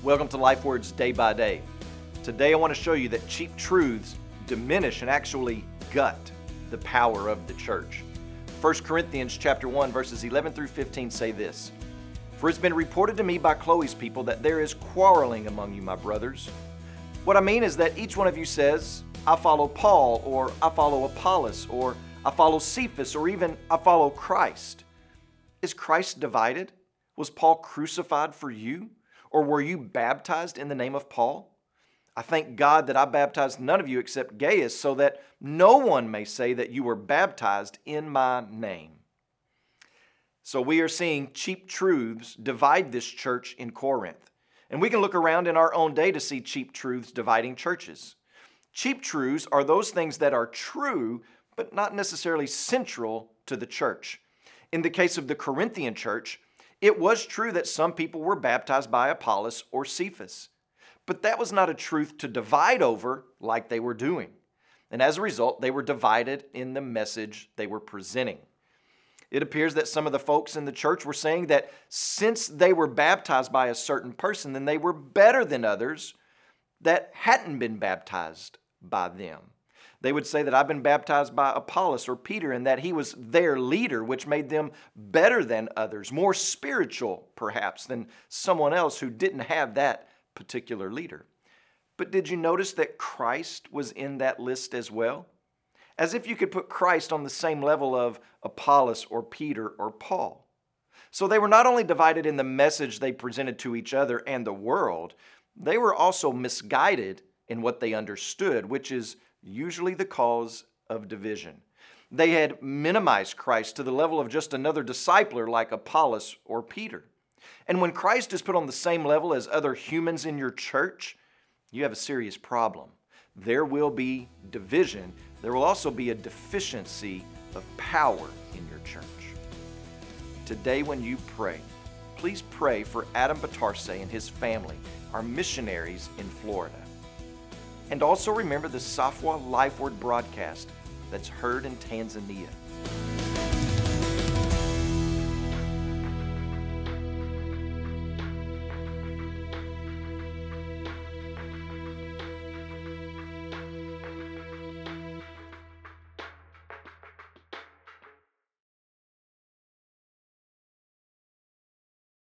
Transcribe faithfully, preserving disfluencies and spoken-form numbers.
Welcome to Life Words Day by Day. Today I want to show you that cheap truths diminish and actually gut the power of the church. First Corinthians chapter one verses eleven through fifteen say this: For it's been reported to me by Chloe's people that there is quarreling among you, my brothers. What I mean is that each one of you says, I follow Paul, or I follow Apollos, or I follow Cephas, or even I follow Christ. Is Christ divided? Was Paul crucified for you? Or were you baptized in the name of Paul? I thank God that I baptized none of you except Gaius, so that no one may say that you were baptized in my name. So we are seeing cheap truths divide this church in Corinth. And we can look around in our own day to see cheap truths dividing churches. Cheap truths are those things that are true, but not necessarily central to the church. In the case of the Corinthian church, it was true that some people were baptized by Apollos or Cephas, but that was not a truth to divide over like they were doing. And as a result, they were divided in the message they were presenting. It appears that some of the folks in the church were saying that since they were baptized by a certain person, then they were better than others that hadn't been baptized by them. They would say that I've been baptized by Apollos or Peter and that he was their leader, which made them better than others, more spiritual perhaps than someone else who didn't have that particular leader. But did you notice that Christ was in that list as well? As if you could put Christ on the same level of Apollos or Peter or Paul. So they were not only divided in the message they presented to each other and the world, they were also misguided in what they understood, which is usually the cause of division. They had minimized Christ to the level of just another discipler like Apollos or Peter. And when Christ is put on the same level as other humans in your church, you have a serious problem. There will be division. There will also be a deficiency of power in your church. Today when you pray, please pray for Adam Batarse and his family, our missionaries in Florida. And also remember the Safwa Life Word broadcast that's heard in Tanzania.